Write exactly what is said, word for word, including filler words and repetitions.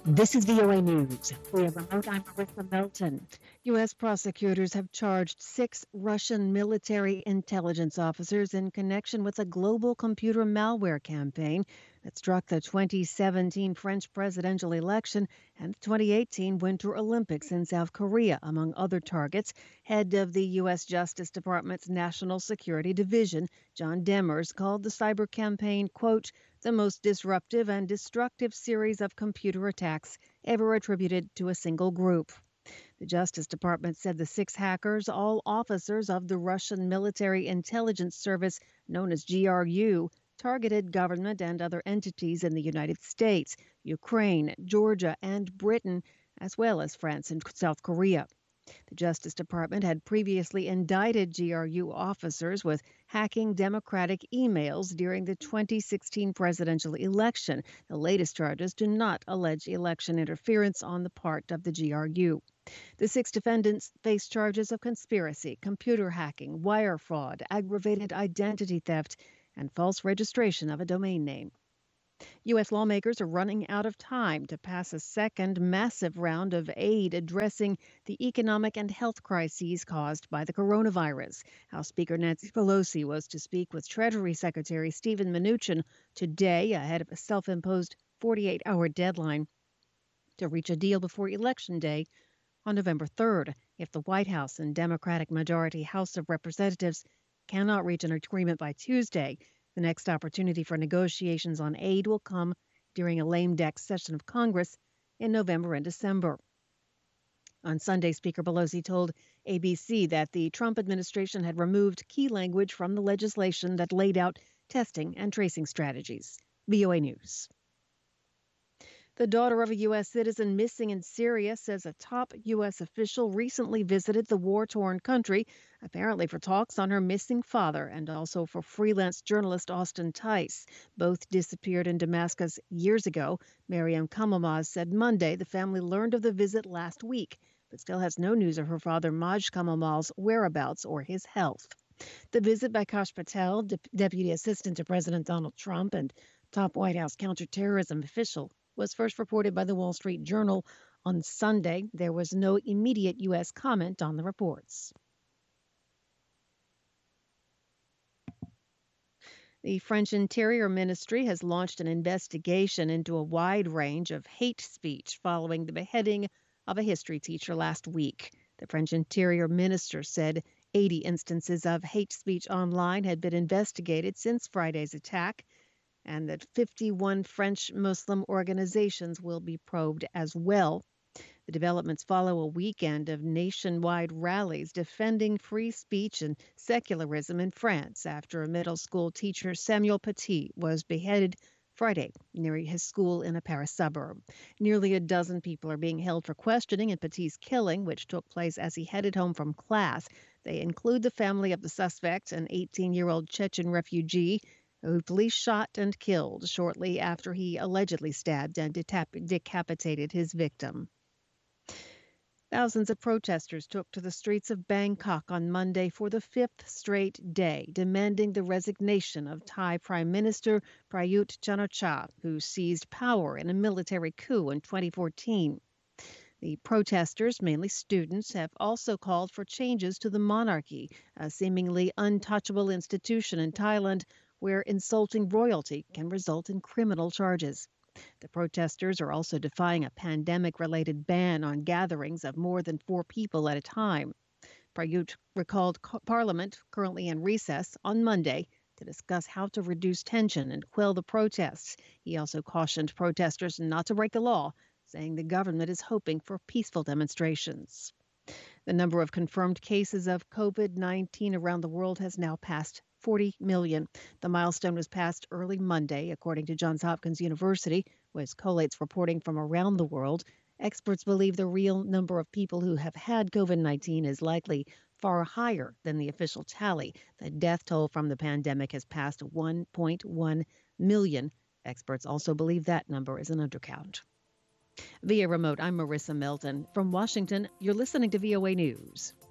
This is V O A News. We are remote. I'm Marissa Melton. U S prosecutors have charged six Russian military intelligence officers in connection with a global computer malware campaign that struck the twenty seventeen French presidential election and the twenty eighteen Winter Olympics in South Korea, among other targets. Head of the U S Justice Department's National Security Division, John Demers, called the cyber campaign, quote, the most disruptive and destructive series of computer attacks ever attributed to a single group. The Justice Department said the six hackers, all officers of the Russian military intelligence service known as G R U, targeted government and other entities in the United States, Ukraine, Georgia, and Britain, as well as France and South Korea. The Justice Department had previously indicted G R U officers with hacking Democratic emails during the twenty sixteen presidential election. The latest charges do not allege election interference on the part of the G R U. The six defendants face charges of conspiracy, computer hacking, wire fraud, aggravated identity theft, and false registration of a domain name. U S lawmakers are running out of time to pass a second massive round of aid addressing the economic and health crises caused by the coronavirus. House Speaker Nancy Pelosi was to speak with Treasury Secretary Steven Mnuchin today ahead of a self-imposed forty-eight hour deadline to reach a deal before Election Day on November third. If the White House and Democratic majority House of Representatives cannot reach an agreement by Tuesday, the next opportunity for negotiations on aid will come during a lame duck session of Congress in November and December. On Sunday, Speaker Pelosi told A B C that the Trump administration had removed key language from the legislation that laid out testing and tracing strategies. V O A News. The daughter of a U S citizen missing in Syria says a top U S official recently visited the war-torn country, apparently for talks on her missing father and also for freelance journalist Austin Tice. Both disappeared in Damascus years ago. Mariam Kamamaz said Monday the family learned of the visit last week, but still has no news of her father Maj Kamamaz's whereabouts or his health. The visit by Kash Patel, De- Deputy Assistant to President Donald Trump and top White House counterterrorism official, was first reported by the Wall Street Journal on Sunday. There was no immediate U S comment on the reports. The French Interior Ministry has launched an investigation into a wide range of hate speech following the beheading of a history teacher last week. The French Interior Minister said eighty instances of hate speech online had been investigated since Friday's attack, and that fifty-one French Muslim organizations will be probed as well. The developments follow a weekend of nationwide rallies defending free speech and secularism in France after a middle school teacher, Samuel Paty, was beheaded Friday near his school in a Paris suburb. Nearly a dozen people are being held for questioning in Paty's killing, which took place as he headed home from class. They include the family of the suspect, an eighteen-year-old Chechen refugee, who police shot and killed shortly after he allegedly stabbed and detap- decapitated his victim. Thousands of protesters took to the streets of Bangkok on Monday for the fifth straight day, demanding the resignation of Thai Prime Minister Prayut Chan-o-cha, who seized power in a military coup in twenty fourteen. The protesters, mainly students, have also called for changes to the monarchy, a seemingly untouchable institution in Thailand where insulting royalty can result in criminal charges. The protesters are also defying a pandemic-related ban on gatherings of more than four people at a time. Prayut recalled Parliament, currently in recess, on Monday to discuss how to reduce tension and quell the protests. He also cautioned protesters not to break the law, saying the government is hoping for peaceful demonstrations. The number of confirmed cases of COVID nineteen around the world has now passed forty million. The milestone was passed early Monday, according to Johns Hopkins University, which collates reporting from around the world. Experts believe the real number of people who have had COVID nineteen is likely far higher than the official tally. The death toll from the pandemic has passed one point one million. Experts also believe that number is an undercount. Via remote, I'm Marissa Melton. From Washington, you're listening to V O A News.